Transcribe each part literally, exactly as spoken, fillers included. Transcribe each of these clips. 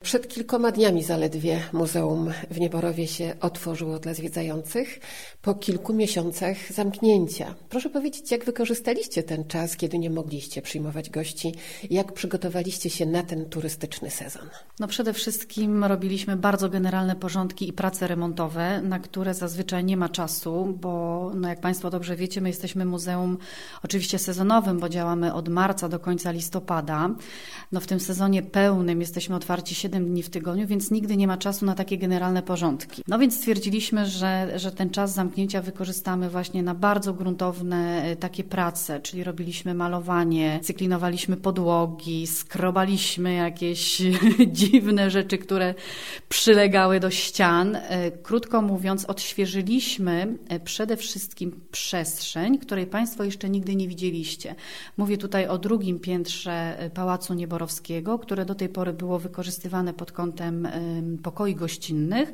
Przed kilkoma dniami zaledwie Muzeum w Nieborowie się otworzyło dla zwiedzających po kilku miesiącach zamknięcia. Proszę powiedzieć, jak wykorzystaliście ten czas, kiedy nie mogliście przyjmować gości? Jak przygotowaliście się na ten turystyczny sezon? No przede wszystkim robiliśmy bardzo generalne porządki i prace remontowe, na które zazwyczaj nie ma czasu, bo no jak Państwo dobrze wiecie, my jesteśmy muzeum oczywiście sezonowym, bo działamy od marca do końca listopada. No w tym sezonie pełnym jesteśmy otwarci siedem dni w tygodniu, więc nigdy nie ma czasu na takie generalne porządki. No więc stwierdziliśmy, że, że ten czas zamknięcia wykorzystamy właśnie na bardzo gruntowne takie prace, czyli robiliśmy malowanie, cyklinowaliśmy podłogi, skrobaliśmy jakieś dziwne rzeczy, które przylegały do ścian. Krótko mówiąc, odświeżyliśmy przede wszystkim przestrzeń, której Państwo jeszcze nigdy nie widzieliście. Mówię tutaj o drugim piętrze Pałacu Nieborowskiego, które do tej pory było wykorzystywane pod kątem pokoi gościnnych.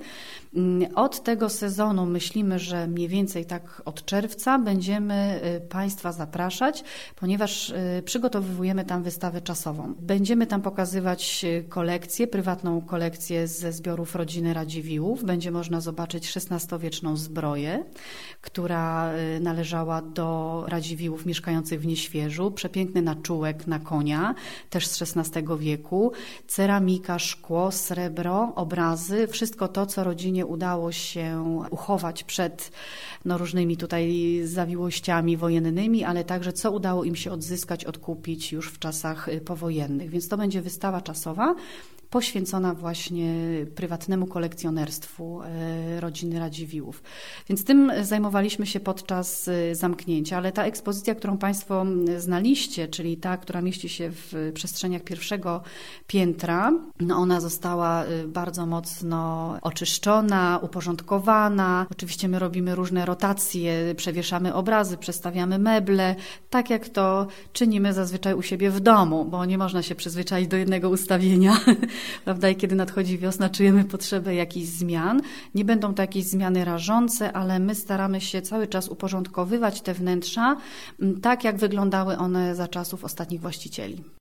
Od tego sezonu myślimy, że mniej więcej tak od czerwca będziemy Państwa zapraszać, ponieważ przygotowujemy tam wystawę czasową. Będziemy tam pokazywać kolekcję, prywatną kolekcję ze zbiorów rodziny Radziwiłłów. Będzie można zobaczyć szesnastowieczną zbroję, która należała do Radziwiłłów mieszkających w Nieświeżu. Przepiękny naczółek na konia, też z szesnastego wieku. Ceramika, szkło, srebro, obrazy. Wszystko to, co rodzinie udało się uchować przed no, różnymi tutaj zawiłościami wojennymi, ale także co udało im się odzyskać, odkupić już w czasach powojennych. Więc to będzie wystawa czasowa poświęcona właśnie prywatnemu kolekcjonerstwu rodziny Radziwiłłów. Więc tym zajmowaliśmy się podczas zamknięcia, ale ta ekspozycja, którą Państwo znaliście, czyli ta, która mieści się w przestrzeniach pierwszego piętra, no ona została bardzo mocno oczyszczona, uporządkowana. Oczywiście my robimy różne rotacje, przewieszamy obrazy, przestawiamy meble, tak jak to czynimy zazwyczaj u siebie w domu, bo nie można się przyzwyczaić do jednego ustawienia. Prawda? I kiedy nadchodzi wiosna, czujemy potrzebę jakichś zmian. Nie będą to jakieś zmiany rażące, ale my staramy się cały czas uporządkowywać te wnętrza tak, jak wyglądały one za czasów ostatnich właścicieli.